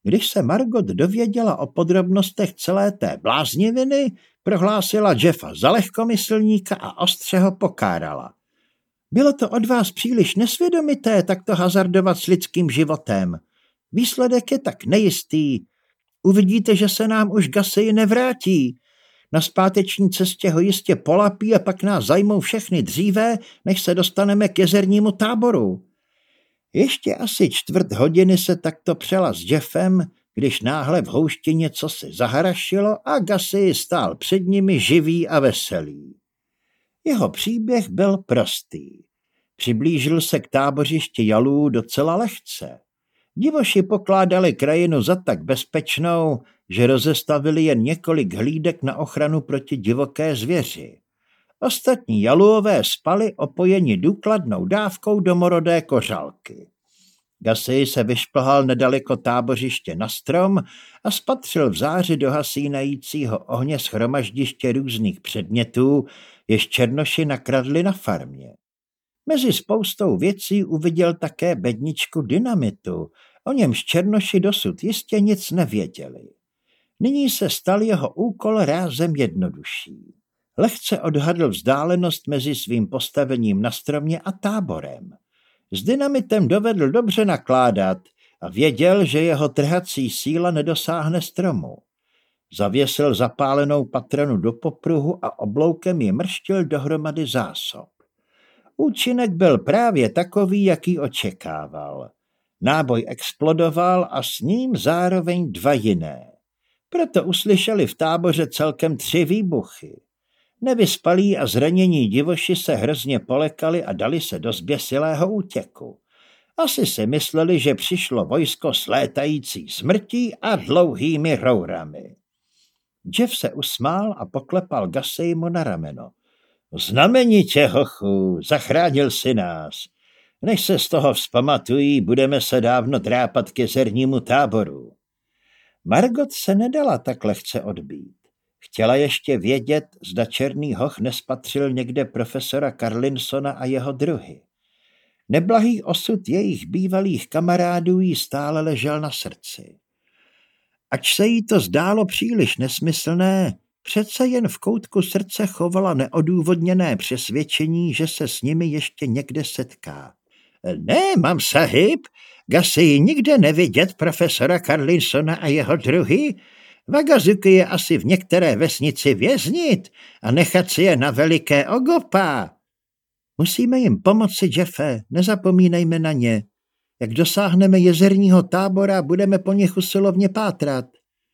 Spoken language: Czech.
Když se Margot dověděla o podrobnostech celé té blázniviny, prohlásila Jeffa za lehkomyslníka a ostře ho pokárala. Bylo to od vás příliš nesvědomité takto hazardovat s lidským životem. Výsledek je tak nejistý. Uvidíte, že se nám už Gussie nevrátí. Na zpáteční cestě ho jistě polapí a pak nás zajmou všechny dříve, než se dostaneme k jezernímu táboru. Ještě asi 1/4 hodiny se takto přela s Jeffem, když náhle v houšti něco se zaharašilo a Gussie stál před nimi živý a veselý. Jeho příběh byl prostý. Přiblížil se k tábořišti Jalů docela lehce. Divoši pokládali krajinu za tak bezpečnou, že rozestavili jen několik hlídek na ochranu proti divoké zvěři. Ostatní Jaluové spali opojeni důkladnou dávkou domorodé kořalky. Gussie se vyšplhal nedaleko tábořiště na strom a spatřil v záři dohasínajícího ohně shromaždiště různých předmětů, jež černoši nakradli na farmě. Mezi spoustou věcí uviděl také bedničku dynamitu, o němž černoši dosud jistě nic nevěděli. Nyní se stal jeho úkol rázem jednodušší. Lehce odhadl vzdálenost mezi svým postavením na stromě a táborem. S dynamitem dovedl dobře nakládat a věděl, že jeho trhací síla nedosáhne stromu. Zavěsil zapálenou patronu do popruhu a obloukem ji mrštil dohromady zásob. Účinek byl právě takový, jaký očekával. Náboj explodoval a s ním zároveň 2 jiné. Proto uslyšeli v táboře celkem 3 výbuchy. Nevyspalí a zranění divoši se hrozně polekali a dali se do zběsilého útěku. Asi si mysleli, že přišlo vojsko s létající smrtí a dlouhými rourami. Jeff se usmál a poklepal Gussiemu na rameno. Znamenitě, hochu, zachránil si nás. Než se z toho vzpamatují, budeme se dávno drápat k jezernímu táboru. Margot se nedala tak lehce odbít. Chtěla ještě vědět, zda Černý hoch nespatřil někde profesora Carlinsona a jeho druhy. Neblahý osud jejich bývalých kamarádů jí stále ležel na srdci. Ač se jí to zdálo příliš nesmyslné, přece jen v koutku srdce chovala neodůvodněné přesvědčení, že se s nimi ještě někde setká. Ne, mám sahib, Gussie nikde nevidět profesora Carlinsona a jeho druhy. Vagazuki je asi v některé vesnici věznit a nechat si je na veliké ogopa. Musíme jim pomoci, Jeffe, nezapomínejme na ně. Jak dosáhneme jezerního tábora, budeme po nich usilovně pátrat.